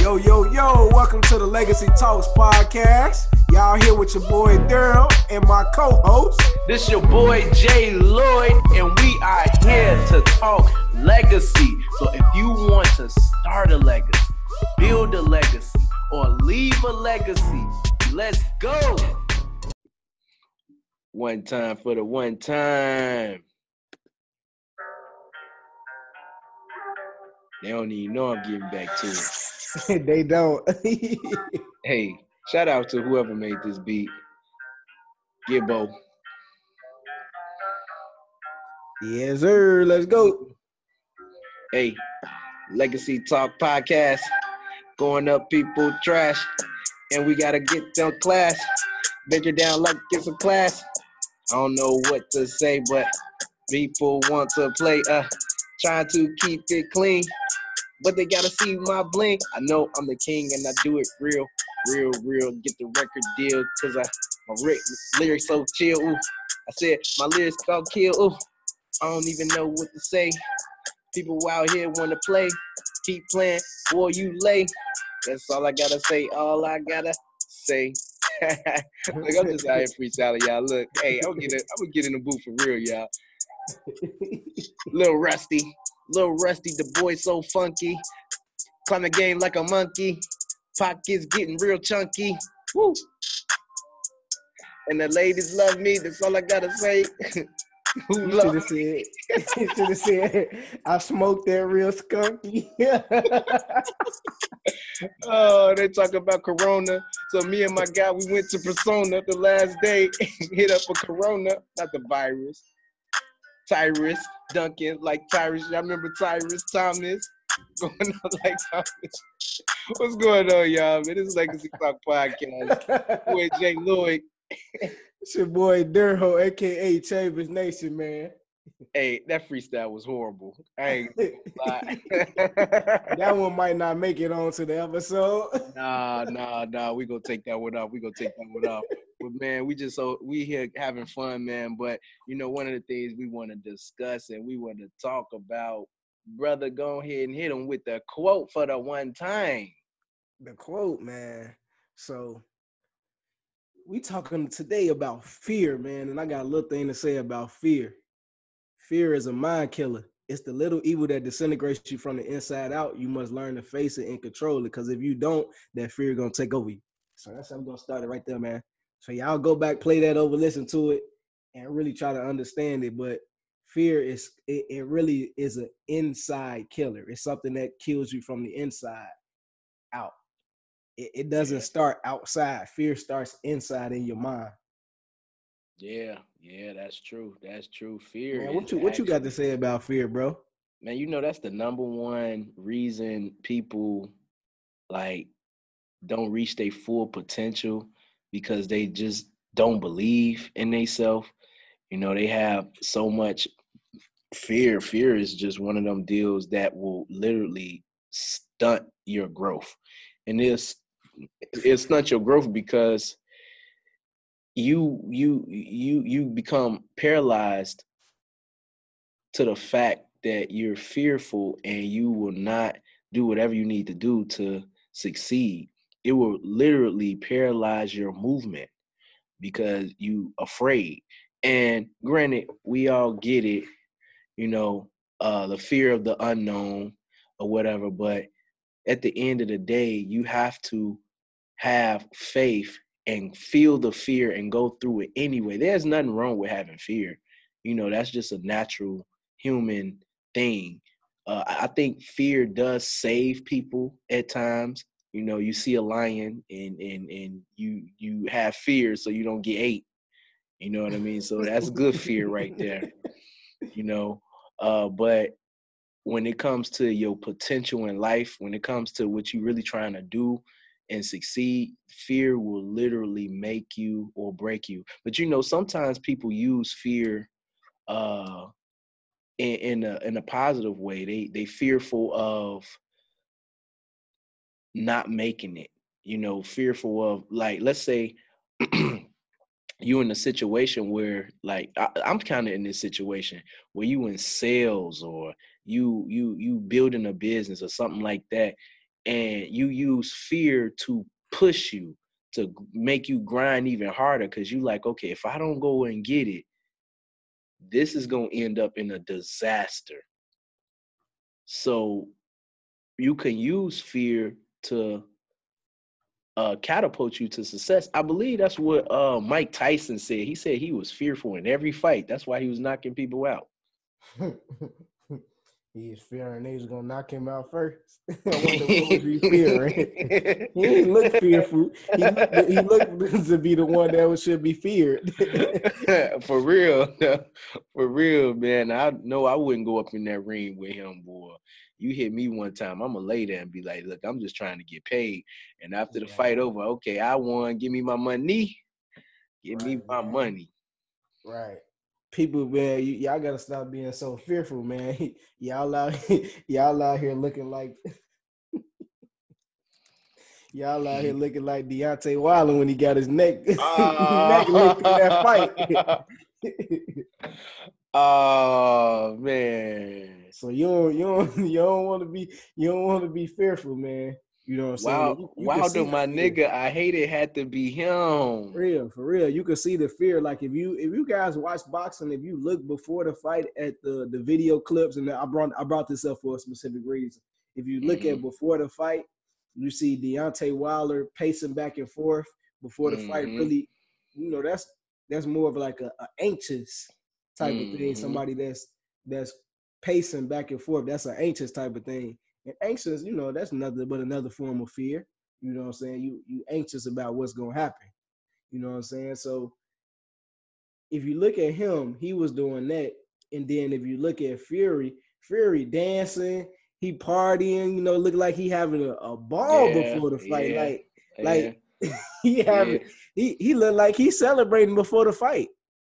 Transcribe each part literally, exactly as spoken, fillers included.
Yo, yo, yo, welcome to the Legacy Talks podcast. Y'all here with your boy Daryl and my co-host. This your boy Jay Lloyd, and we are here to talk legacy. So if you want to start a legacy, build a legacy, or leave a legacy, let's go. One time for the one time. They don't even know I'm getting back to it. They don't. Hey, shout out to whoever made this beat. Gibbo. Yes, sir. Let's go. Hey, Legacy Talk podcast. Going up people trash. And we gotta get them class. Bend it down like it's a class. I don't know what to say, but people want to play. Uh, trying to keep it clean. But they gotta see my bling. I know I'm the king and I do it real, real, real. Get the record deal, cause I my ry- lyrics so chill. Ooh. I said my lyrics got kill. Ooh. I don't even know what to say. People out here wanna play. Keep playing, boy, you lay. That's all I gotta say. All I gotta say. Look, I'm just out here freestyling, y'all. Look, hey, I'm gonna get I'm gonna get in the booth for real, y'all. Little Rusty. Little Rusty, the boy so funky. Climb the game like a monkey. Pockets getting real chunky. Woo. And the ladies love me. That's all I gotta say. Who You love should have said, you should have said, I smoked that real skunky. Oh, they talk about Corona. So me and my guy, we went to Persona the last day. Hit up a Corona, not the virus. Tyrus Duncan, like Tyrus. I remember Tyrus Thomas going on like Thomas. What's going on, y'all? Man, this is Legacy Talk podcast with Jay Lloyd. It's your boy Daryl, a k a. Chambers Nation, man. Hey, that freestyle was horrible. I ain't lie. That one might not make it onto the episode. Nah, nah, nah. We gonna take that one off. We gonna take that one off. But man, we just so we here having fun, man. But you know, one of the things we want to discuss and we want to talk about, brother, go ahead and hit him with the quote for the one time. The quote, man. So we talking today about fear, man, and I got a little thing to say about fear. Fear is a mind killer. It's the little evil that disintegrates you from the inside out. You must learn to face it and control it, because if you don't, that fear is going to take over you. So that's how I'm going to start it right there, man. So y'all go back, play that over, listen to it, and really try to understand it. But fear is, it, it really is an inside killer. It's something that kills you from the inside out. It, it doesn't Yeah. start outside. Fear starts inside in your mind. Yeah, yeah, that's true. That's true. Fear. Man, what is you what you got to actually- say about fear, bro? Man, you know that's the number one reason people like don't reach their full potential, because they just don't believe in themselves. You know, they have so much fear. Fear is just one of them deals that will literally stunt your growth. And it's it stunt your growth because you you you you become paralyzed to the fact that you're fearful and you will not do whatever you need to do to succeed. It will literally paralyze your movement because you afraid. And granted, we all get it, you know, uh, the fear of the unknown or whatever. But at the end of the day, you have to have faith and feel the fear and go through it anyway. There's nothing wrong with having fear. You know, that's just a natural human thing. Uh, I think fear does save people at times. You know, you see a lion and and and you you have fear so you don't get ate. You know what I mean? So that's good fear right there. You know, uh, but when it comes to your potential in life, when it comes to what you're really trying to do and succeed, fear will literally make you or break you. But you know, sometimes people use fear uh, in, in a in a positive way. They they fearful of not making it. You know, fearful of, like, let's say you in a situation where, like, I, I'm kind of in this situation where you in sales or you you you building a business or something like that, and you use fear to push you, to make you grind even harder, because you like, okay, if I don't go and get it, this is going to end up in a disaster. So you can use fear to uh, catapult you to success. I believe that's what uh, Mike Tyson said. He said he was fearful in every fight. That's why he was knocking people out. He is fearing they was gonna knock him out first. I wonder what was he fearing. He didn't look fearful. He looked, he looked to be the one that should be feared. For real, for real, man. I know I wouldn't go up in that ring with him, boy. You hit me one time, I'm gonna lay there and be like, look, I'm just trying to get paid. And after the yeah. fight over, okay, I won. Give me my money. Give right, me my man. money. Right. People, man, y- y'all gotta stop being so fearful, man. y'all out, y'all out here looking like, y'all out here looking like Deontay Wilder when he got his neck, uh, neck licked in that fight. Oh man! So you don't, you don't, you don't want to be, you don't want to be fearful, man. You know what I'm saying? Wow, you, you Wilder, my nigga, I hate it had to be him. For real, for real. You can see the fear. Like if you if you guys watch boxing, if you look before the fight at the, the video clips, and I brought I brought this up for a specific reason. If you look mm-hmm. at before the fight, you see Deontay Wilder pacing back and forth before the mm-hmm. fight. Really, you know, that's that's more of like a, a anxious type mm-hmm. of thing. Somebody that's that's pacing back and forth. That's an anxious type of thing. And anxious, you know, that's nothing but another form of fear. You know what I'm saying? You you anxious about what's gonna happen. You know what I'm saying? So if you look at him, he was doing that. And then if you look at Fury, Fury dancing, he partying, you know, look like he having a, a ball yeah, before the fight. Yeah, like, yeah. like he having yeah. he he looked like he's celebrating before the fight.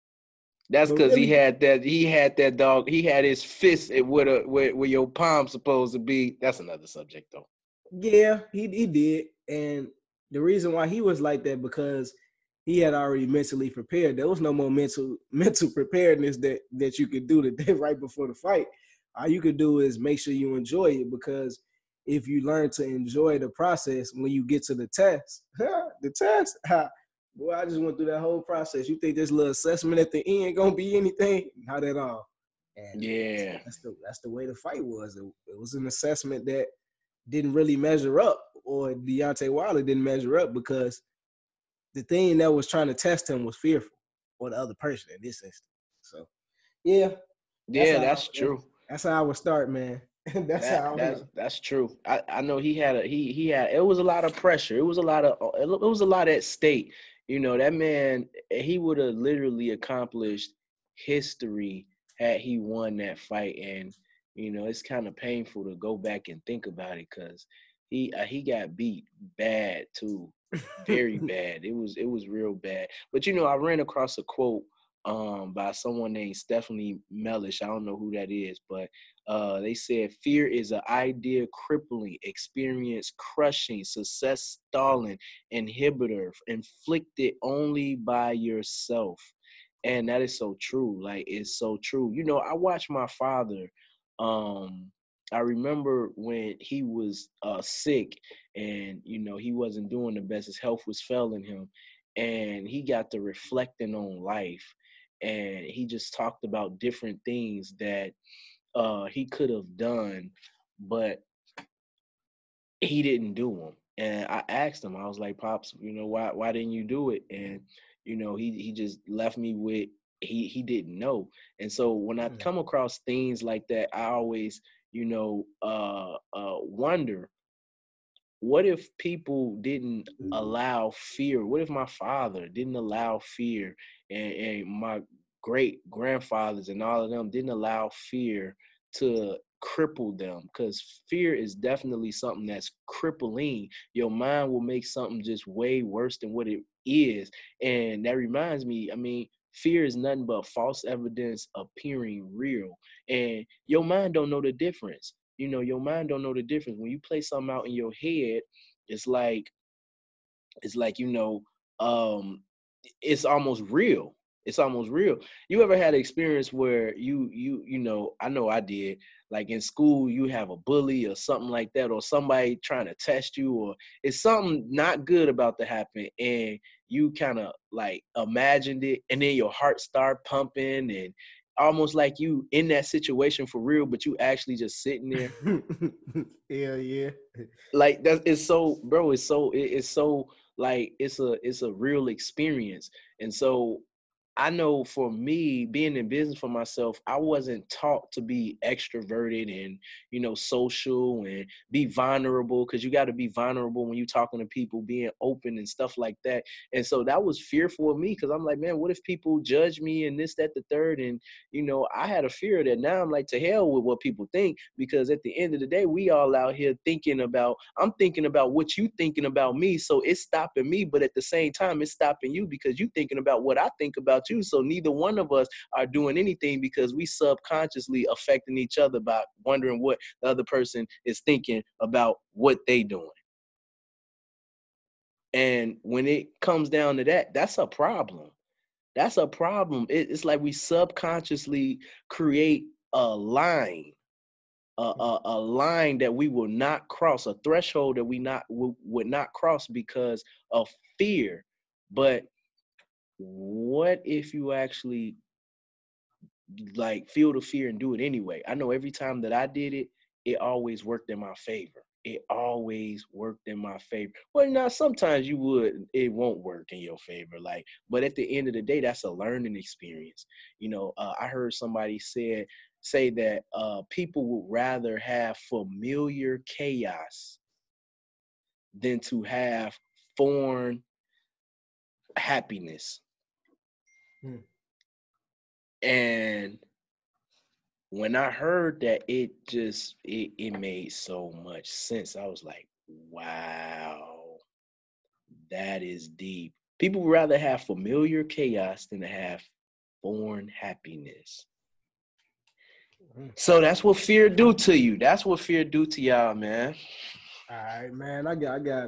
That's because really, he had that he had that dog, he had his fist with a where, where your palm's supposed to be. That's another subject though. Yeah, he he did. And the reason why he was like that because he had already mentally prepared. There was no more mental mental preparedness that that you could do the day right before the fight. All you could do is make sure you enjoy it, because if you learn to enjoy the process when you get to the test, the test, boy, I just went through that whole process. You think this little assessment at the end gonna be anything? Not at all. And yeah, that's the that's the way the fight was. It, it was an assessment that didn't really measure up, or Deontay Wilder didn't measure up, because the thing that was trying to test him was fearful, or the other person in this instance. So, yeah. That's yeah, that's I, true. That's how I would start, man. that's that, how I that's that's true. I, I know he had a he he had it was a lot of pressure. It was a lot of it was a lot at stake. You know, that man, he would have literally accomplished history had he won that fight. And you know, it's kind of painful to go back and think about it, because he uh, he got beat bad too, very bad. It was it was real bad. But you know, I ran across a quote um, by someone named Stephanie Mellish. I don't know who that is, but uh, they said, "Fear is an idea crippling, experience crushing, success stalling, inhibitor, inflicted only by yourself." And that is so true. Like, it's so true. You know, I watched my father. Um, I remember when he was uh, sick, and, you know, he wasn't doing the best. His health was failing him. And he got to reflecting on life. And he just talked about different things that uh, he could have done, but he didn't do them. And I asked him, I was like, "Pops, you know, why why didn't you do it?" And, you know, he he just left me with, he he didn't know. And so when I come across things like that, I always, you know, uh, uh, wonder, what if people didn't allow fear? What if my father didn't allow fear, and, and my great grandfathers and all of them didn't allow fear to cripple them? Because fear is definitely something that's crippling. Your mind will make something just way worse than what it is. And that reminds me, I mean, fear is nothing but false evidence appearing real. And your mind don't know the difference. You know, your mind don't know the difference. When you play something out in your head, it's like, it's like, you know, um, it's almost real. It's almost real. You ever had an experience where you you you know, I know I did, like in school you have a bully or something like that, or somebody trying to test you, or it's something not good about to happen, and you kind of like imagined it, and then your heart start pumping, and almost like you in that situation for real, but you actually just sitting there. Hell yeah. Like that, it's so, bro, it's so it, it's so like it's a it's a real experience. And so I know for me, being in business for myself, I wasn't taught to be extroverted and, you know, social and be vulnerable, because you got to be vulnerable when you're talking to people, being open and stuff like that. And so that was fearful of me, because I'm like, man, what if people judge me and this, that, the third? And, you know, I had a fear of that. Now I'm like, to hell with what people think, because at the end of the day, we all out here thinking about, I'm thinking about what you thinking about me. So it's stopping me, but at the same time, it's stopping you because you thinking about what I think about you. So neither one of us are doing anything, because we subconsciously affecting each other by wondering what the other person is thinking about what they doing. And when it comes down to that, that's a problem. That's a problem. It, it's like we subconsciously create a line, a, a, a line that we will not cross, a threshold that we not w- would not cross because of fear. But what if you actually like feel the fear and do it anyway? I know every time that I did it, it always worked in my favor. It always worked in my favor. Well, now sometimes you would, it won't work in your favor. Like, but at the end of the day, that's a learning experience. You know, uh, I heard somebody said say that uh, people would rather have familiar chaos than to have foreign happiness. Hmm. And when I heard that, it just, it, it made so much sense. I was like, wow, that is deep. People would rather have familiar chaos than to have foreign happiness. So that's what fear do to you. That's what fear do to y'all, man. All right, man. I got, I got,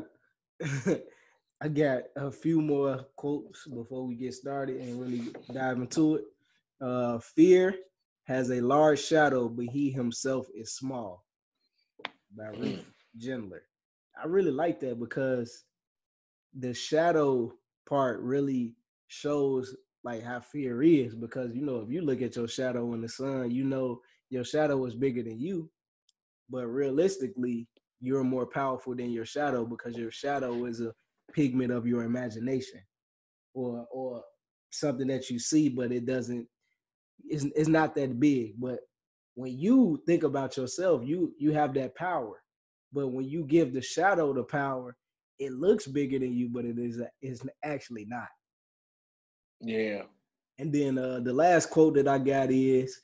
I got a few more quotes before we get started and really dive into it. Uh, fear has a large shadow, but he himself is small. By Ruth mm. Gendler. I really like that because the shadow part really shows like how fear is, because, you know, if you look at your shadow in the sun, you know your shadow is bigger than you, but realistically, you're more powerful than your shadow, because your shadow is a pigment of your imagination, or or something that you see, but it doesn't, it's, it's not that big. But when you think about yourself, you you have that power. But when you give the shadow the power, it looks bigger than you, but it is is actually not. Yeah. And then uh, the last quote that I got is,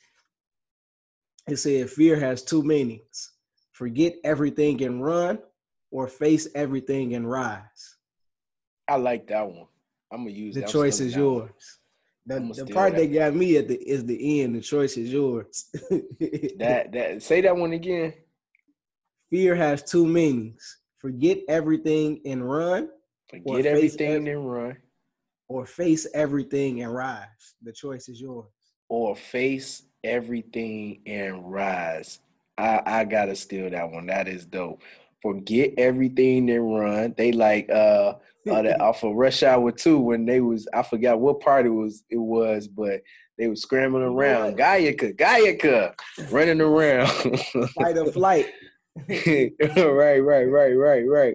it said, fear has two meanings: forget everything and run, or face everything and rise. I like that one. I'm gonna use the that. The choice is yours. The, the part that. that got me at the is the end. The choice is yours. that that say that one again. Fear has two meanings: forget everything and run. Forget everything ev- and run. Or face everything and rise. The choice is yours. Or face everything and rise. I, I gotta steal that one. That is dope. Forget everything and run. They like uh, uh that off of Rush Hour two, when they was, I forgot what part it was it was, but they was scrambling around. Gaiaka, Gaiaka, running around. Fight or flight. right, right, right, right, right.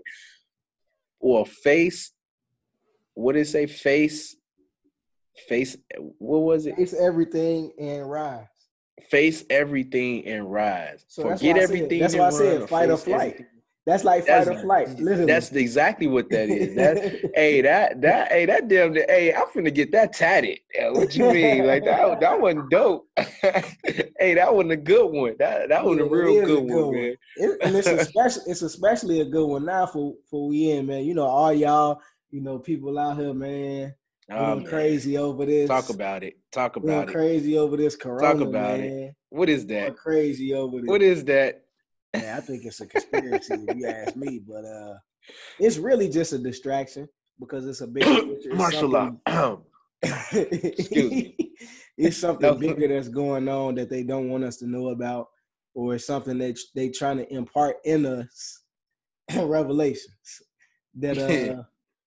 Or face, what did it say? Face, face, what was it? Face everything and rise. Face everything and rise. So forget everything. That's why I said, or fight or flight. Everything. That's like fight that's, or flight. Literally. That's exactly what that is. That hey, that that hey, that damn. Hey, I'm finna get that tatted. Yeah, what you mean? Like that? That wasn't dope. Hey, that wasn't a good one. That that yeah, was a real good, a good one, one, man. It, and it's especially it's especially a good one now for for we in, man. You know, all y'all, you know, people out here, man. Oh, going crazy over this. Talk about it. Talk about going it. Crazy over this corona. Talk about man. it. What is that? Going crazy over this. What is that? Man, I think it's a conspiracy if you ask me, but uh, it's really just a distraction, because it's a big picture. Martial law. Excuse me. It's something No. bigger that's going on that they don't want us to know about, or it's something that they trying to impart in us, revelations that uh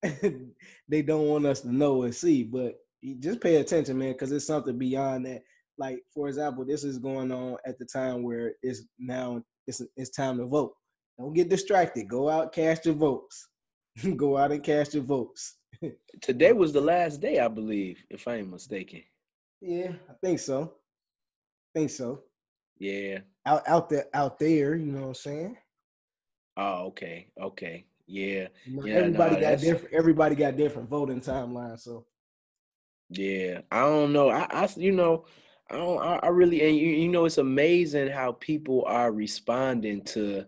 they don't want us to know and see. But you just pay attention, man, because it's something beyond that. Like, for example, this is going on at the time where it's now it's it's time to vote. Don't get distracted. Go out, cast your votes. Go out and cast your votes. Today was the last day, I believe, if I ain't mistaken. Yeah, I think so. I think so. Yeah. Out out there, out there, you know what I'm saying? Oh, okay. Okay. Yeah. You know, Yeah, everybody no, got that's different. Everybody got different voting timelines. So yeah. I don't know. I, I you know, I don't I, I really and you, you know it's amazing how people are responding to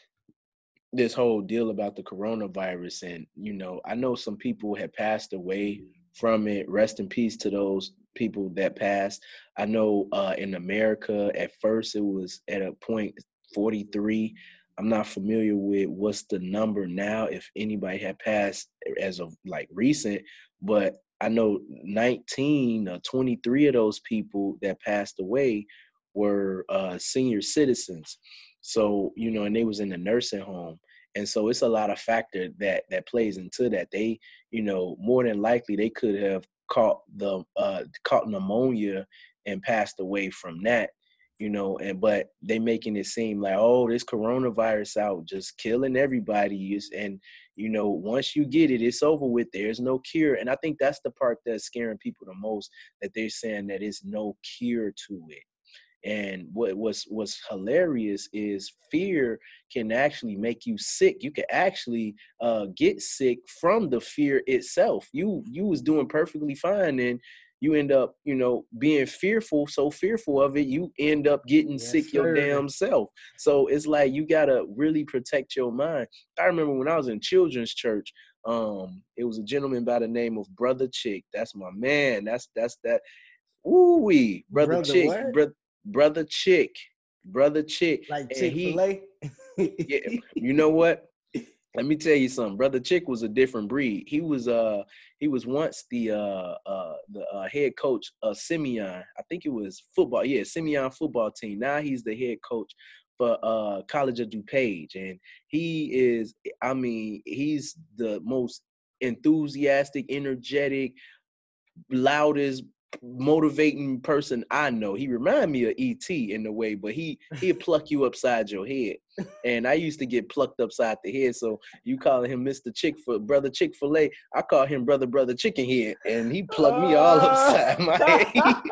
this whole deal about the coronavirus. And, you know, I know some people have passed away from it. Rest in peace to those people that passed. I know uh, in America, at first it was at a point forty-three. I'm not familiar with what's the number now, if anybody had passed as of like recent, but I know nineteen or twenty-three of those people that passed away were uh, senior citizens. So, you know, and they was in the nursing home. And so it's a lot of factor that that plays into that. They, you know, more than likely they could have caught the uh caught pneumonia and passed away from that, you know, and but they making it seem like, oh, this coronavirus out just killing everybody is, and you know, once you get it, it's over with. There's no cure. And I think that's the part that's scaring people the most, that they're saying that there's no cure to it. And what was what's hilarious is fear can actually make you sick. You can actually uh, get sick from the fear itself. You you was doing perfectly fine, and you end up, you know, being fearful, so fearful of it, you end up getting yes, sick your sir. damn self. So it's like you gotta really protect your mind. I remember when I was in children's church, um, it was a gentleman by the name of Brother Chick. That's my man. That's that's that. Ooh wee, brother Brother, Chick, what? bro, brother Chick, brother Chick, Like and Chick Fil he, A? yeah, you know what? Let me tell you something. Brother Chick was a different breed. He was uh he was once the uh uh the uh, head coach of Simeon. I think it was football. Yeah, Simeon football team. Now he's the head coach for uh College of DuPage, and he is. I mean, he's the most enthusiastic, energetic, loudest, motivating person I know. He remind me of E T in a way, but he he'll pluck you upside your head. And I used to get plucked upside the head. So you calling him Mister Chick for brother Chick-fil-A, I call him brother brother chicken head, and he plucked me all upside my head.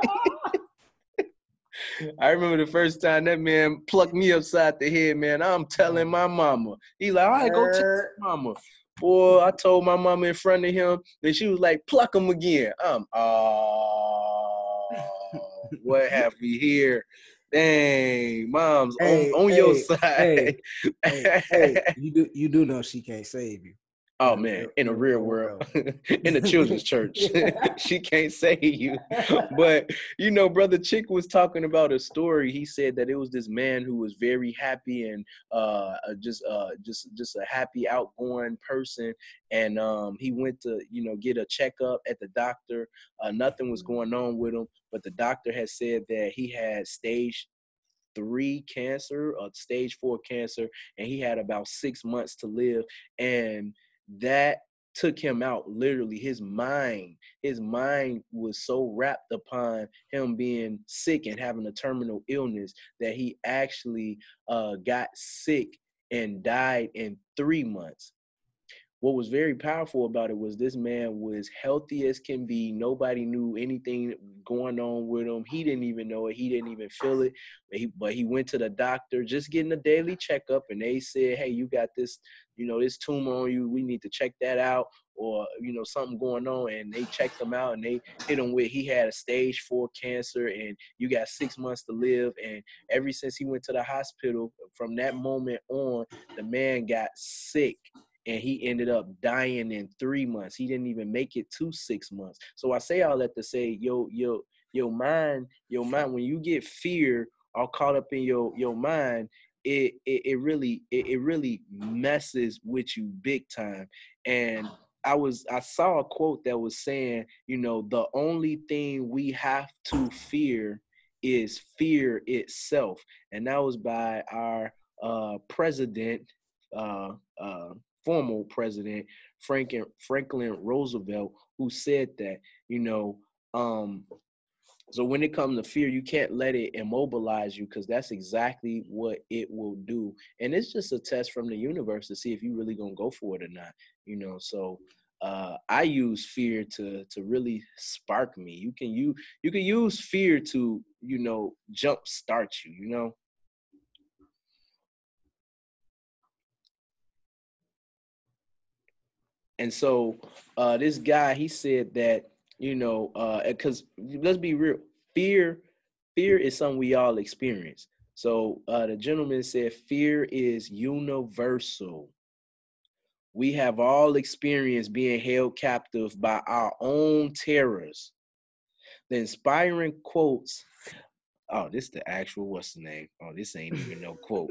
I remember the first time that man plucked me upside the head, man. I'm telling my mama. He like, all right, go tell your mama. Boy, I told my mama in front of him, and she was like, pluck him again. I'm, oh, what have we here? Dang, mom's on, Hey, on your hey, side. hey, hey, hey, you do you do know she can't save you in Oh the man, real in in the the real real world, world. in the children's church, she can't save you. But you know, brother Chick was talking about a story. He said that it was this man who was very happy and uh, just uh, just just a happy, outgoing person, and um, he went to you know get a checkup at the doctor. Uh, nothing was going on with him, but the doctor had said that he had stage three cancer or stage four cancer, and he had about six months to live. And that took him out. Literally, his mind, his mind was so wrapped upon him being sick and having a terminal illness that he actually uh, got sick and died in three months. What was very powerful about it was this man was healthy as can be. Nobody knew anything going on with him. He didn't even know it. He didn't even feel it. But he, but he went to the doctor just getting a daily checkup, and they said, hey, you got this, you know, this tumor on you. We need to check that out, or, you know, something going on. And they checked him out, and they hit him with, he had a stage four cancer, and you got six months to live. And ever since he went to the hospital, from that moment on, the man got sick. And he ended up dying in three months. He didn't even make it to six months. So I say all that to say, yo, yo, your mind, your mind, when you get fear all caught up in your your mind, it it, it really it, it really messes with you big time. And I was I saw a quote that was saying, you know, the only thing we have to fear is fear itself, and that was by our uh, president, uh, uh, former president Franklin Franklin Roosevelt, who said that, you know. Um, so when it comes to fear, you can't let it immobilize you, because that's exactly what it will do. And it's just a test from the universe to see if you really gonna go for it or not. You know, so uh, I use fear to to really spark me. You can you you can use fear to, you know, jump start you. You know. And so uh, this guy, he said that, you know, because uh, let's be real, fear, fear is something we all experience. So uh, the gentleman said, fear is universal. We have all experienced being held captive by our own terrors. The inspiring quotes. Oh, this is the actual, what's the name? Oh, this ain't even no quote.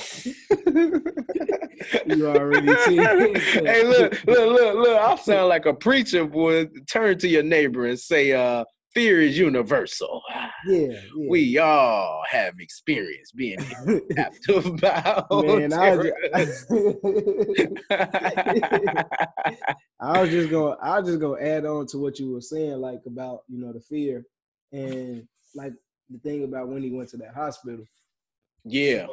You already see. Hey, look, look, look, look. I sound like a preacher, boy. Turn to your neighbor and say, uh, fear is universal. Yeah, yeah. We all have experience being captive by our Man, I was, terrors. just, I was just gonna I was just gonna add on to what you were saying, like about, you know, the fear, and like the thing about when he went to that hospital. Yeah.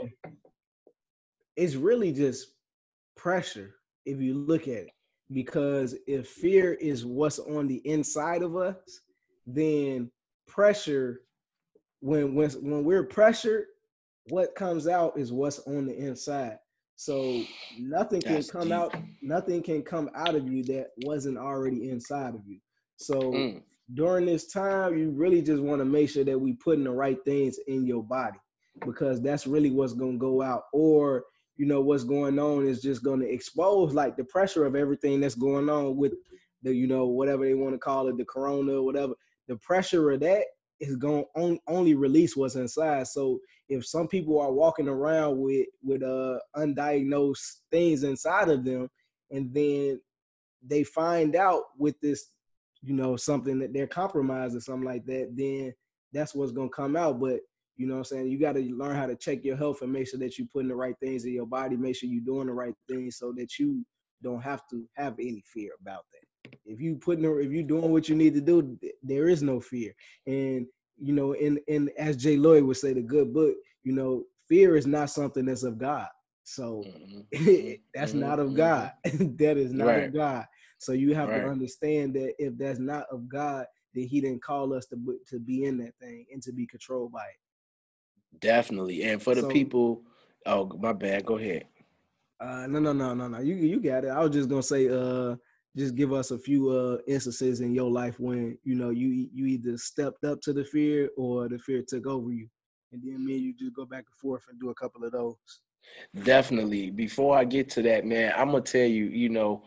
It's really just pressure if you look at it. Because if fear is what's on the inside of us, then pressure, when when when we're pressured, what comes out is what's on the inside. So nothing can That's come deep. out, nothing can come out of you that wasn't already inside of you. So Mm. during this time, you really just want to make sure that we putting the right things in your body, because that's really what's gonna go out. Or, you know, what's going on is just gonna expose like the pressure of everything that's going on with the, you know, whatever they want to call it, the corona or whatever. The pressure of that is going to only release what's inside. So if some people are walking around with with uh undiagnosed things inside of them, and then they find out with this, you know, something that they're compromised or something like that, then that's what's going to come out. But you know what I'm saying, you got to learn how to check your health and make sure that you're putting the right things in your body, make sure you're doing the right things so that you don't have to have any fear about that. If you putting, if you doing what you need to do, there is no fear. And you know, in in as Jay Lloyd would say, the good book, you know, fear is not something that's of God. So Mm-hmm. that's Mm-hmm. not of God. That is not Right. of God. So you have Right. to understand that if that's not of God, then He didn't call us to to be in that thing and to be controlled by it. Definitely. And for the So, people, oh, my bad. Go ahead. uh, no, no, no, no, no. You you got it. I was just gonna say, uh, just give us a few uh instances in your life when, you know, you you either stepped up to the fear or the fear took over you, and then me and you just go back and forth and do a couple of those. Definitely. Before I get to that, man, I'm gonna tell you, you know,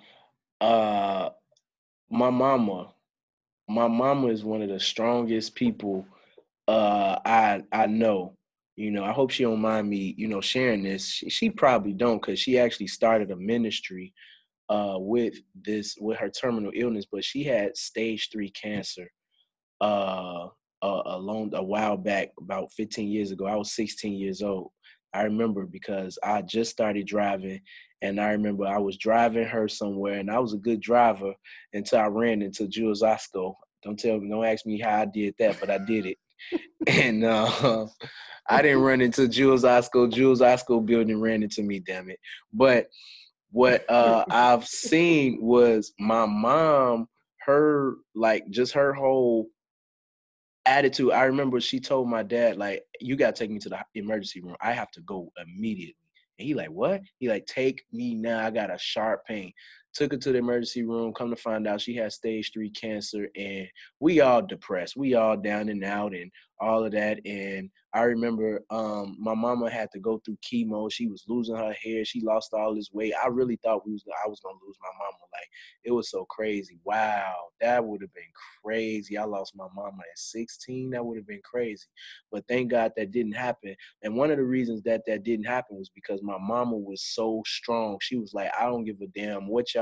uh, my mama, my mama is one of the strongest people uh I I know. You know, I hope she don't mind me, you know, sharing this. She, she probably don't, because she actually started a ministry uh with this with her terminal illness, but she had stage three cancer uh a, a long a while back, about fifteen years ago. I was sixteen years old. I remember because I just started driving, and I remember I was driving her somewhere, and I was a good driver until I ran into Jules Osco. Don't tell me, don't ask me how I did that, but I did it. And uh, I didn't run into Jules Osco. Jules Osco building ran into me, damn it. But what uh, I've seen was my mom, her, like, just her whole attitude. I remember she told my dad, like, you got to take me to the emergency room. I have to go immediately. And he like, what? He like, take me now. I got a sharp pain. Took her to the emergency room. Come to find out she had stage three cancer, and we all depressed. We all down and out and all of that. And I remember um, my mama had to go through chemo. She was losing her hair. She lost all this weight. I really thought we was I was gonna lose my mama. Like, it was so crazy. Wow, that would have been crazy. I lost my mama at sixteen. That would have been crazy. But thank God that didn't happen. And one of the reasons that that didn't happen was because my mama was so strong. She was like, I don't give a damn what y'all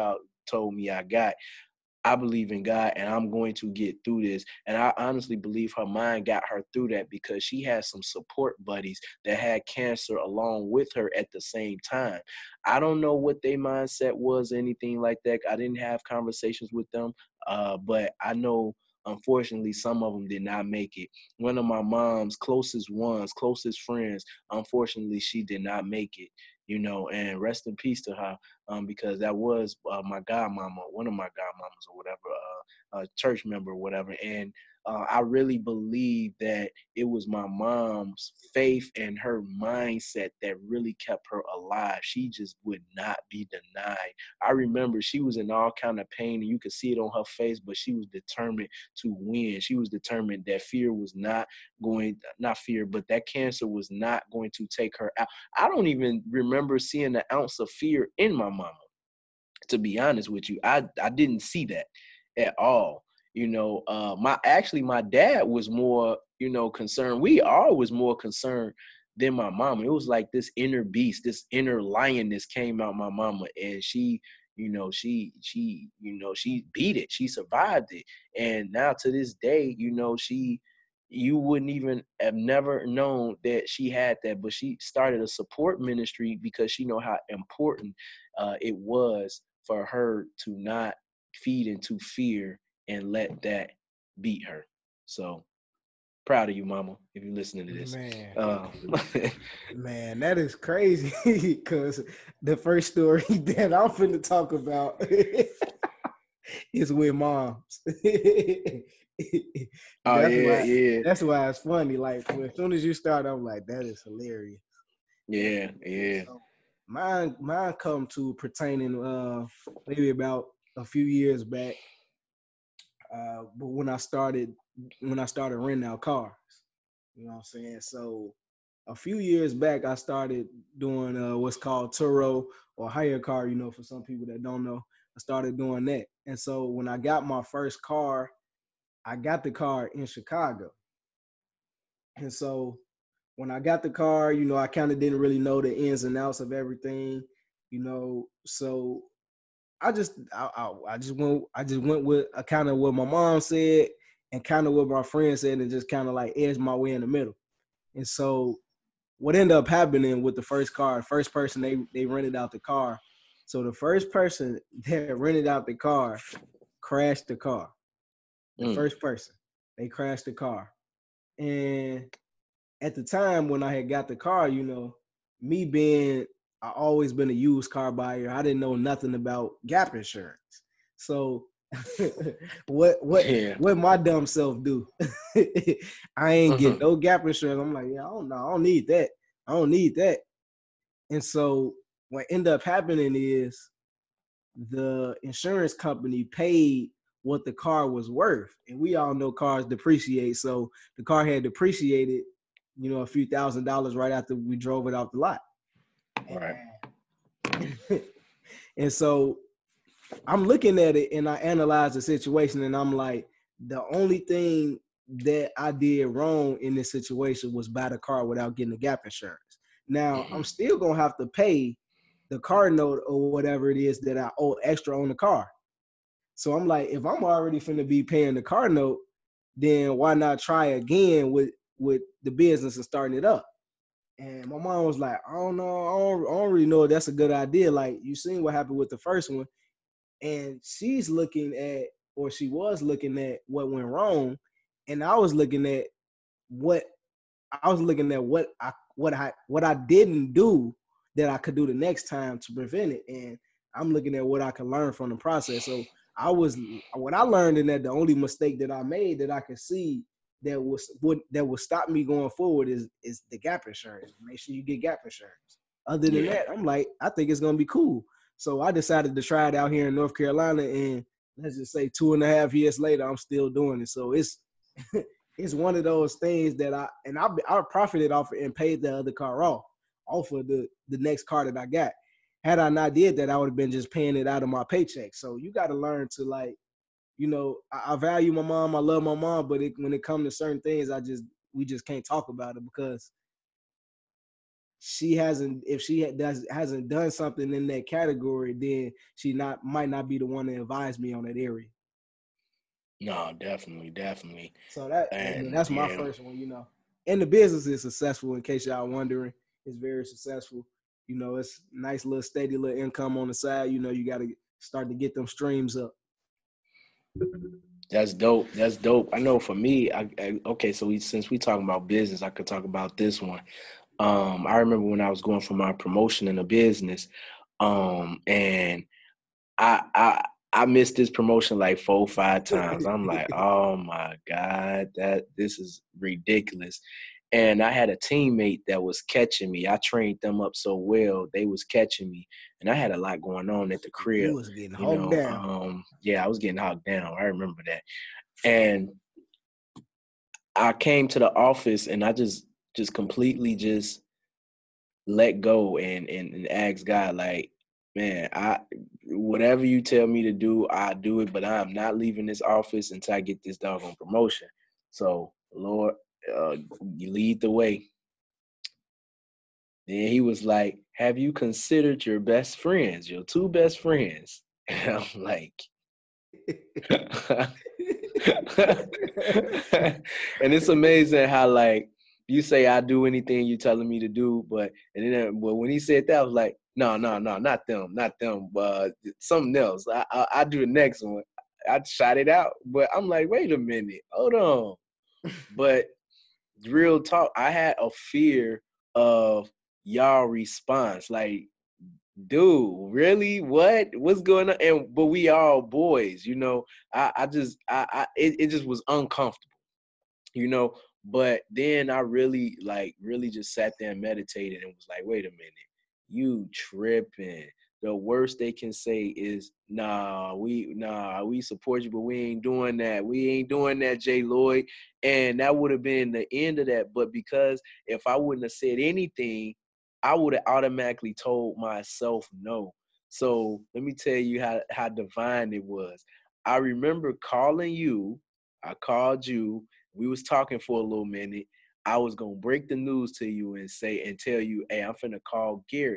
told me I got. I believe in God and I'm going to get through this. And I honestly believe her mind got her through that because she had some support buddies that had cancer along with her at the same time. I don't know what their mindset was, anything like that. I didn't have conversations with them, uh, but I know, unfortunately, some of them did not make it. One of my mom's closest ones, closest friends, unfortunately, she did not make it, you know, and rest in peace to her. Um, because that was uh, my godmama, one of my godmamas or whatever, uh, a church member or whatever. And uh, I really believe that it was my mom's faith and her mindset that really kept her alive. She just would not be denied. I remember she was in all kind of pain and you could see it on her face, but she was determined to win. She was determined that fear was not going, not fear, but that cancer was not going to take her out. I don't even remember seeing an ounce of fear in my mama, to be honest with you. I, I didn't see that at all. You know, uh, my actually my dad was more, you know, concerned. We all was more concerned than my mama. It was like this inner beast, this inner lioness came out my mama, and she, you know, she she, you know, she beat it. She survived it. And now to this day, you know, she you wouldn't even have never known that she had that, but she started a support ministry because she know how important uh, it was for her to not feed into fear and let that beat her. So proud of you, mama, if you're listening to this. Man, Uh, man, that is crazy because the first story that I'm finna talk about is with moms. oh That's yeah, why yeah, that's why it's funny. Like as soon as you start, I'm like, that is hilarious. yeah, yeah. So mine mine come to pertaining uh maybe about a few years back. Uh, but when I started when I started renting out cars, you know what I'm saying? So a few years back, I started doing uh, what's called Turo or hire car, you know, for some people that don't know. I started doing that. And so when I got my first car, I got the car in Chicago. And so when I got the car, you know, I kind of didn't really know the ins and outs of everything, you know. So I just I, I, I just went I just went with uh, kind of what my mom said and kind of what my friend said and just kind of like edged my way in the middle. And so what ended up happening with the first car, first person they they rented out the car. So the first person that rented out the car crashed the car. The Mm. first person, they crashed the car. And at the time when I had got the car, you know, me being I always been a used car buyer, I didn't know nothing about gap insurance. So what what Yeah. what my dumb self do? I ain't get Mm-hmm. no gap insurance. I'm like, yeah, I don't know, I don't need that. I don't need that. And so what ended up happening is the insurance company paid what the car was worth. And we all know cars depreciate. So the car had depreciated, you know, a few thousand dollars right after we drove it off the lot. Right. And, and so I'm looking at it and I analyze the situation and I'm like, the only thing that I did wrong in this situation was buy the car without getting the gap insurance. Now Mm-hmm. I'm still gonna have to pay the car note or whatever it is that I owe extra on the car. So I'm like, if I'm already finna be paying the car note, then why not try again with with the business and starting it up? And my mom was like, I don't know, I don't, I don't really know if that's a good idea. Like you seen what happened with the first one, and she's looking at, or she was looking at what went wrong, and I was looking at what I was looking at what I what I what I didn't do that I could do the next time to prevent it, and I'm looking at what I can learn from the process. So I was what I learned in that the only mistake that I made that I could see that was what that would stop me going forward is is the gap insurance. Make sure you get gap insurance. Other than Yeah. that, I'm like, I think it's gonna be cool. So I decided to try it out here in North Carolina, and let's just say two and a half years later, I'm still doing it. So it's it's one of those things that I and I I profited off it and paid the other car off off of the the next car that I got. Had I not did that, I would have been just paying it out of my paycheck. So you got to learn to like, you know, I, I value my mom, I love my mom, but it, when it comes to certain things, I just we just can't talk about it because she hasn't, if she does hasn't done something in that category, then she not might not be the one to advise me on that area. No, definitely, definitely. So that, I mean, And that's my yeah, first one, you know. And the business is successful, in case y'all wondering. It's very successful. You know, it's nice little steady little income on the side. You know, you got to start to get them streams up. that's dope. That's dope. I know for me, I, I okay, so we, since we talking about business, I could talk about this one. Um, I remember when I was going for my promotion in the business, um, and I I I missed this promotion like four, five times. I'm like, oh my God, that this is ridiculous. And I had a teammate that was catching me. I trained them up so well, they was catching me. And I had a lot going on at the You crib. was getting You hogged know, down. um, yeah, I was getting hogged down. I remember that. And I came to the office and I just just completely just let go and and, and ask God, like, man, I whatever you tell me to do, I do it, but I'm not leaving this office until I get this doggone promotion. So, Lord, uh, you lead the way. Then he was like, have you considered your best friends, your two best friends? And I'm like, and it's amazing how, like, you say I do anything you telling me to do, but and then but when he said that, I was like, no, no, no, not them, not them, but something else. I, I I do the next one. I shot it out, but I'm like, wait a minute, hold on. But real talk, I had a fear of y'all response, like, dude, really? What? What's going on? And but we all boys, you know. I, I just I, I it, it just was uncomfortable, you know. But then I really like really just sat there and meditated and was like, wait a minute, you tripping. The worst they can say is, nah, we nah, we support you, but we ain't doing that. We ain't doing that, Jay Lloyd. And that would have been the end of that. But because if I wouldn't have said anything, I would have automatically told myself no. So let me tell you how, how divine it was. I remember calling you. I called you. We was talking for a little minute. I was gonna break the news to you and say and tell you, hey, I'm finna call Garrett.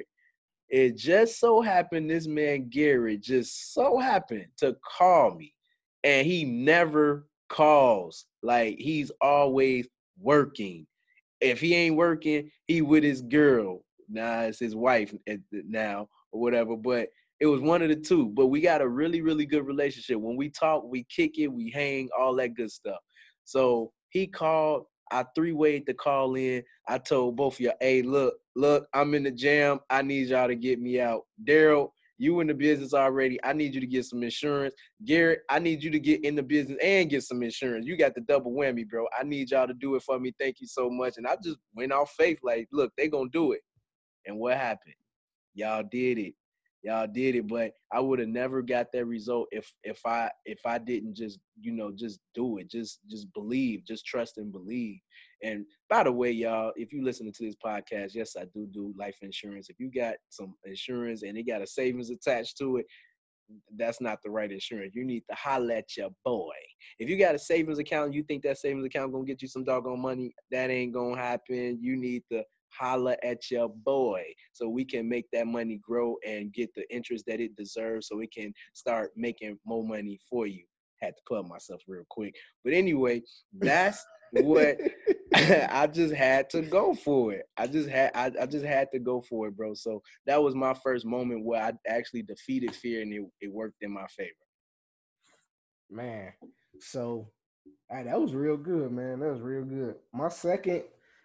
It just so happened this man Garrett just so happened to call me, and he never calls. Like, he's always working. If he ain't working, he with his girl. Nah, it's his wife now or whatever. But it was one of the two. But we got a really, really good relationship. When we talk, we kick it, we hang, all that good stuff. So he called. I three-wayed the call in. I told both of y'all, hey, look, look, I'm in the jam. I need y'all to get me out. Daryl, you in the business already. I need you to get some insurance. Garrett, I need you to get in the business and get some insurance. You got the double whammy, bro. I need y'all to do it for me. Thank you so much. And I just went off faith, like, look, they gonna do it. And what happened? Y'all did it. Y'all did it. But I would have never got that result if if I if I didn't just, you know, just do it. Just just believe. Just trust and believe. And by the way, y'all, if you listening to this podcast, yes, I do do life insurance. If you got some insurance and it got a savings attached to it, that's not the right insurance. You need to holler at your boy. If you got a savings account, you think that savings account gonna get you some doggone money, that ain't gonna happen. You need to holler at your boy so we can make that money grow and get the interest that it deserves so it can start making more money for you. Had to plug myself real quick. But anyway, that's what I just had to go for it. I just had I, I just had to go for it, bro. So that was my first moment where I actually defeated fear and it, it worked in my favor. Man, so hey, that was real good, man. That was real good. My second,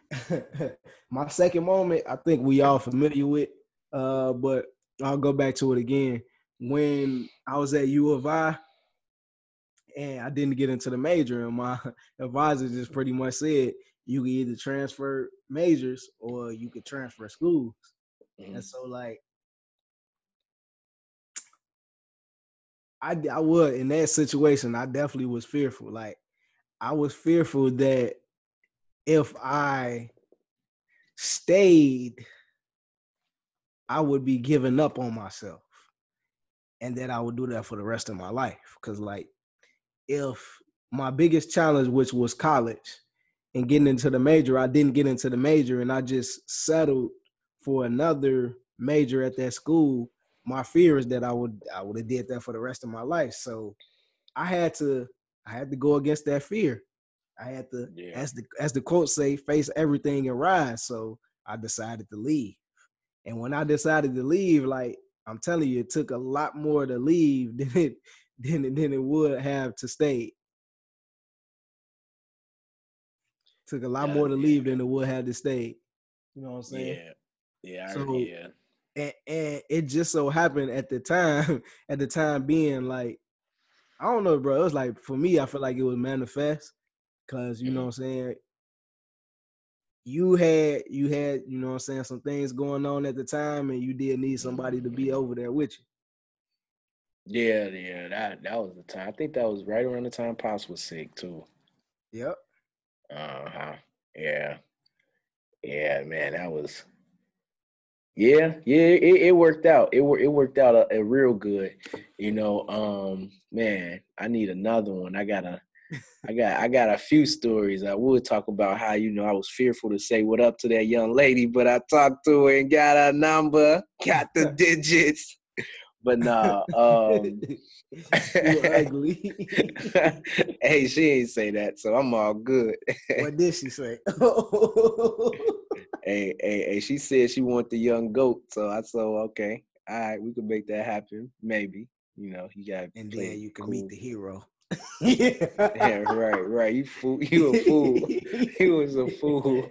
my second moment, I think we all familiar with, uh, but I'll go back to it again. When I was at U of I and I didn't get into the major, and my advisor just pretty much said you can either transfer majors or you could transfer schools. Mm-hmm. And so, like, I, I would, in that situation, I definitely was fearful. Like, I was fearful that if I stayed, I would be giving up on myself and that I would do that for the rest of my life. Because, like, if my biggest challenge, which was college and getting into the major, I didn't get into the major and I just settled for another major at that school, my fear is that I would I would have did that for the rest of my life. So I had to I had to go against that fear. I had to, Yeah. as the as the quotes say, face everything and rise. So I decided to leave. And when I decided to leave, like I'm telling you, it took a lot more to leave than it than it, than it would have to stay. Took a lot Uh, more to yeah. leave than it would have to stay. You know what I'm saying? Yeah. Yeah. I, So yeah. and, and it just so happened at the time, at the time being like, I don't know, bro. It was like for me, I feel like it was manifest. Cause you know Mhm. what I'm saying, you had you had, you know what I'm saying, some things going on at the time and you did need somebody to be over there with you. Yeah, yeah, that that was the time. I think that was right around the time Pops was sick too. Yep. Uh-huh. Yeah. Yeah, man, that was yeah, yeah, it, it worked out. It wor- it worked out a, a real good. You know, um, man, I need another one. I got a I got I got a few stories. I would talk about how, you know, I was fearful to say what up to that young lady, but I talked to her and got her number, got the digits. But nah, um You were ugly. hey, she ain't say that, so I'm all good. What did she say? hey, hey, hey, she said she want the young goat, so I said, okay, all right, we could make that happen, maybe. You know, you gotta And play then it you can meet cool. the hero. Yeah, right, right. You fool, you a fool. You was a fool.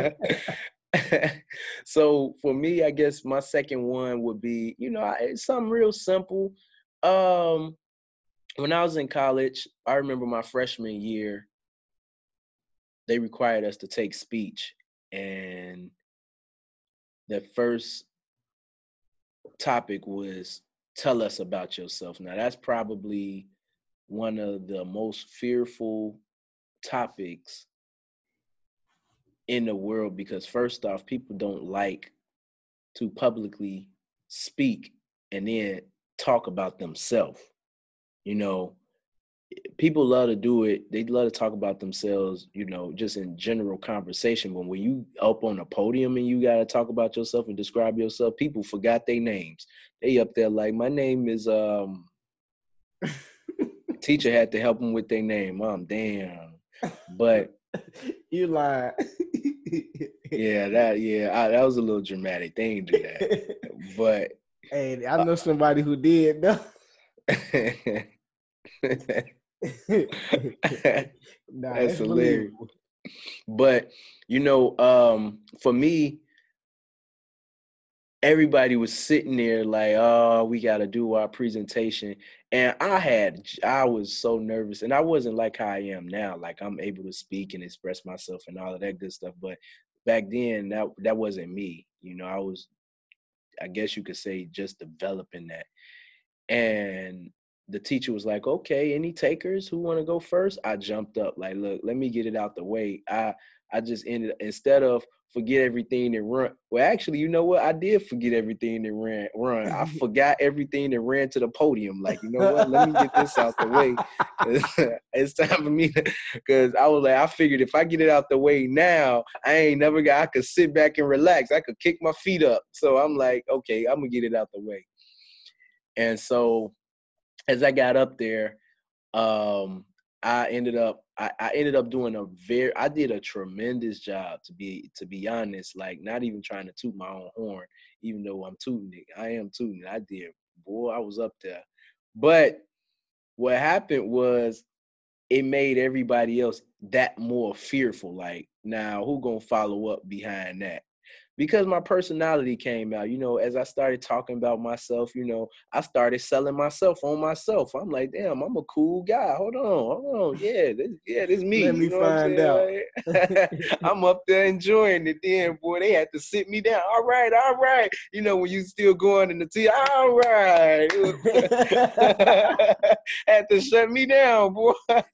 So for me, I guess my second one would be, you know, it's something real simple. Um, when I was in college, I remember my freshman year, they required us to take speech, and the first topic was tell us about yourself. Now that's probably one of the most fearful topics in the world, because first off, people don't like to publicly speak and then talk about themselves. You know, people love to do it. They love to talk about themselves, you know, just in general conversation. But when you up on a podium and you got to talk about yourself and describe yourself, people forgot their names. They up there like, my name is, um, teacher had to help them with their name. Mom, damn. But You lied. yeah, that, yeah, I, that was a little dramatic. They ain't do that. But Hey, I know somebody who did though. Nah, that's it's hilarious. believable. But you know, um, for me, everybody was sitting there like, oh, we got to do our presentation. And I had, I was so nervous, and I wasn't like how I am now. Like I'm able to speak and express myself and all of that good stuff. But back then, that, that wasn't me. You know, I was, I guess you could say, just developing that. And the teacher was like, okay, any takers who want to go first? I jumped up like, look, let me get it out the way. I I just ended, instead of forget everything and run. Well, actually, you know what? I did forget everything and ran run. I forgot everything and ran to the podium. Like, you know what? Let me get this out the way. It's time for me, because I was like, I figured if I get it out the way now, I ain't never got, I could sit back and relax. I could kick my feet up. So I'm like, okay, I'm gonna get it out the way. And so as I got up there, um, I ended up I, I ended up doing a very I did a tremendous job, to be to be honest, like not even trying to toot my own horn, even though I'm tooting it. I am tooting it. I did. Boy, I was up there. But what happened was it made everybody else that more fearful. Like, now who gonna follow up behind that? Because my personality came out, you know, as I started talking about myself, you know, I started selling myself on myself. I'm like, damn, I'm a cool guy. Hold on, hold on. Yeah, this, yeah, this me. Let You me know what I'm find out. saying? Like, I'm up there enjoying it. Then, boy, they had to sit me down. All right, all right. You know, when you still going in the tea, all right. Had to shut me down, boy.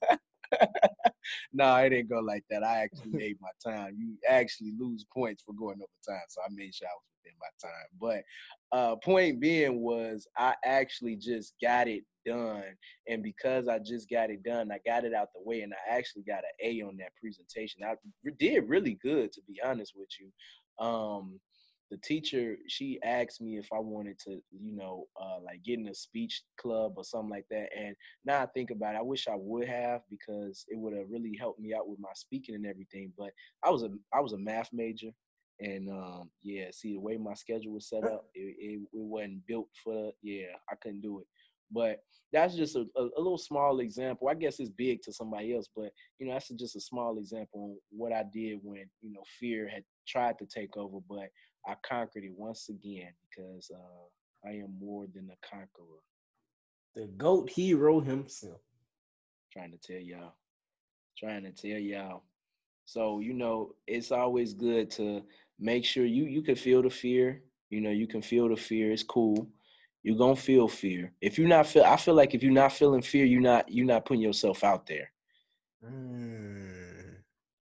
No, it didn't go like that. I actually made my time. You actually lose points for going over time, so I made sure I was within my time. But uh, point being was I actually just got it done, and because I just got it done, I got it out the way, and I actually got an A on that presentation. I did really good, to be honest with you. Um, the teacher, she asked me if I wanted to, you know, uh, like get in a speech club or something like that. And now I think about it, I wish I would have, because it would have really helped me out with my speaking and everything. But I was a I was a math major, and um, yeah, see the way my schedule was set up, it, it, it wasn't built for. Yeah, I couldn't do it. But that's just a, a, a little small example. I guess it's big to somebody else, but you know, that's just a small example of what I did when, you know, fear had tried to take over, but I conquered it once again, because uh, I am more than a conqueror. The GOAT hero himself. Trying to tell y'all. Trying to tell y'all. So, you know, it's always good to make sure you you can feel the fear. You know, you can feel the fear. It's cool. You're gonna feel fear. If you're not feel I feel like if you're not feeling fear, you're not you're not putting yourself out there. Mm.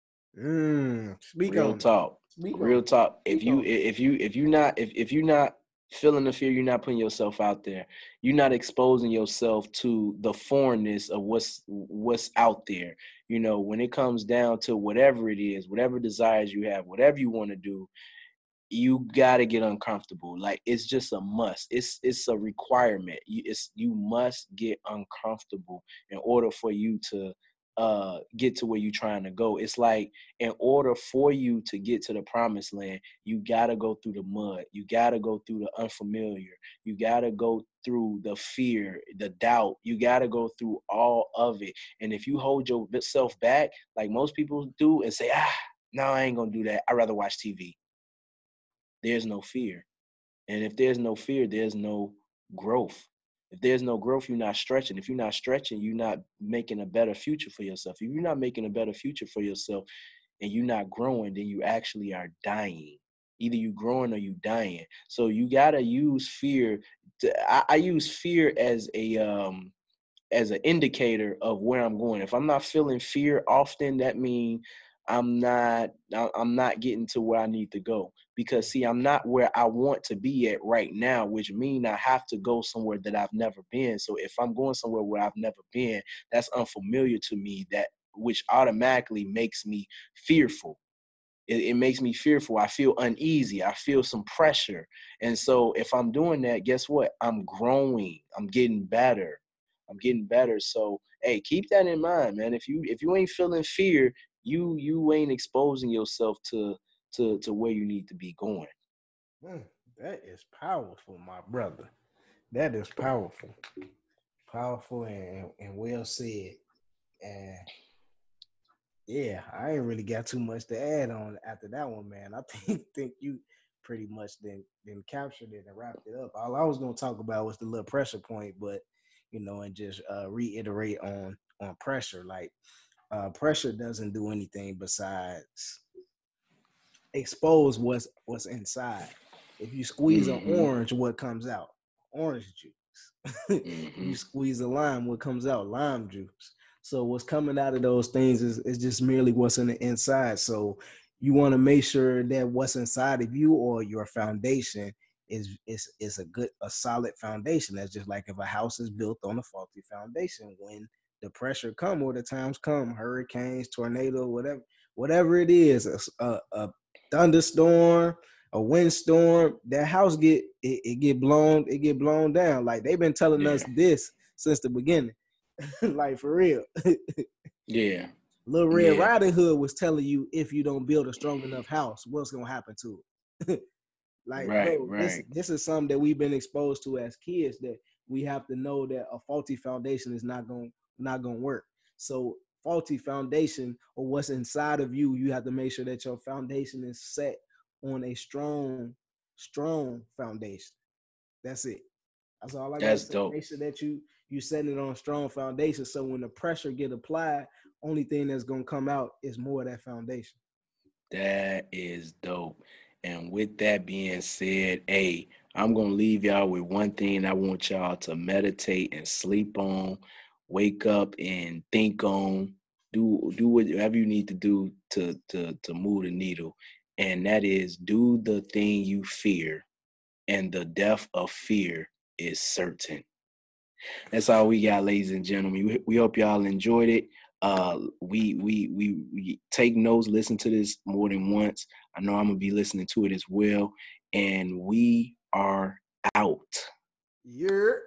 Mm. Speak Real on it. talk. Speak on Real it. talk. If Speak you on it. if you if you not if if you're not feeling the fear, you're not putting yourself out there. You're not exposing yourself to the foreignness of what's what's out there. You know, when it comes down to whatever it is, whatever desires you have, whatever you want to do, you gotta get uncomfortable. Like, it's just a must. It's it's a requirement. You it's you must get uncomfortable in order for you to uh get to where you're trying to go. It's like, in order for you to get to the promised land, you gotta go through the mud. You gotta go through the unfamiliar. You gotta go through the fear, the doubt. You gotta go through all of it. And if you hold yourself back, like most people do, and say, ah, no, I ain't gonna do that, I'd rather watch T V, there's no fear. And if there's no fear, there's no growth. If there's no growth, you're not stretching. If you're not stretching, you're not making a better future for yourself. If you're not making a better future for yourself and you're not growing, then you actually are dying. Either you growing or you dying. So you gotta use fear. To, I, I use fear as a um as an indicator of where I'm going. If I'm not feeling fear often, that means I'm not I'm not getting to where I need to go. Because see, I'm not where I want to be at right now, which means I have to go somewhere that I've never been. So if I'm going somewhere where I've never been, that's unfamiliar to me, that which automatically makes me fearful. It, it makes me fearful. I feel uneasy. I feel some pressure. And so if I'm doing that, guess what? I'm growing. I'm getting better. I'm getting better. So hey, keep that in mind, man. If you if you ain't feeling fear, you you ain't exposing yourself to to to where you need to be going. Mm, that is powerful, my brother. That is powerful. Powerful and, and well said. And yeah, I ain't really got too much to add on after that one, man. I think think you pretty much then then captured it and wrapped it up. All I was gonna talk about was the little pressure point, but you know, and just uh, reiterate on on pressure. Like uh, pressure doesn't do anything besides expose what's what's inside. If you squeeze an Mm-hmm. orange, what comes out? Orange juice. If Mm-hmm. you squeeze a lime, what comes out? Lime juice. So what's coming out of those things is, is just merely what's in the inside. So you want to make sure that what's inside of you or your foundation is is is a good, a solid foundation. That's just like if a house is built on a faulty foundation. When the pressure come or the times come, hurricanes, tornado, whatever, whatever it is, a, a, a thunderstorm, a windstorm, that house get it, it get blown, it get blown down. Like they've been telling us Yeah. this since the beginning. Like for real. Yeah. Little Red Yeah. Riding Hood was telling you, if you don't build a strong enough house, what's gonna happen to it? Like, Right. bro, this Right. this is something that we've been exposed to as kids, that we have to know that a faulty foundation is not going not going to work. So faulty foundation, or what's inside of you, you have to make sure that your foundation is set on a strong, strong foundation. That's it. That's all I gotta That's say. dope. Make sure that you you setting it on a strong foundation. So when the pressure get applied, only thing that's gonna come out is more of that foundation. That is dope. And with that being said, hey, I'm going to leave y'all with one thing I want y'all to meditate and sleep on, wake up and think on, do do whatever you need to do to to to move the needle. And that is, do the thing you fear, and the death of fear is certain. That's all we got, ladies and gentlemen. We, we hope y'all enjoyed it. Uh, we, we we we take notes, listen to this more than once. I know I'm gonna be listening to it as well. and we are out. You're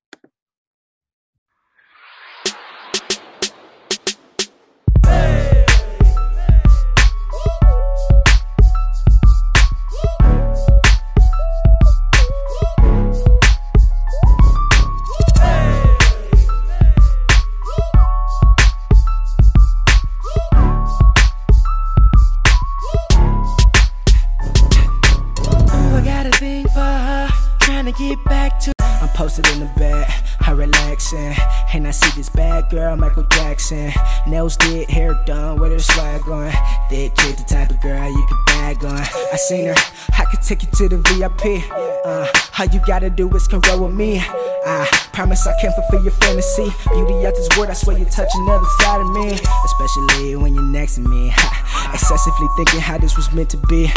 get back to I'm posted in the bed, I relaxing, and I see this bad girl, Michael Jackson. Nails did, hair done, with her swag on. Thick chick, the type of girl you could bag on. I seen her, I could take you to the V I P. Uh, all you gotta do is come roll with me. I promise I can't fulfill your fantasy. Beauty out this world, I swear you touch another side of me. Especially when you're next to me. Excessively thinking how this was meant to be.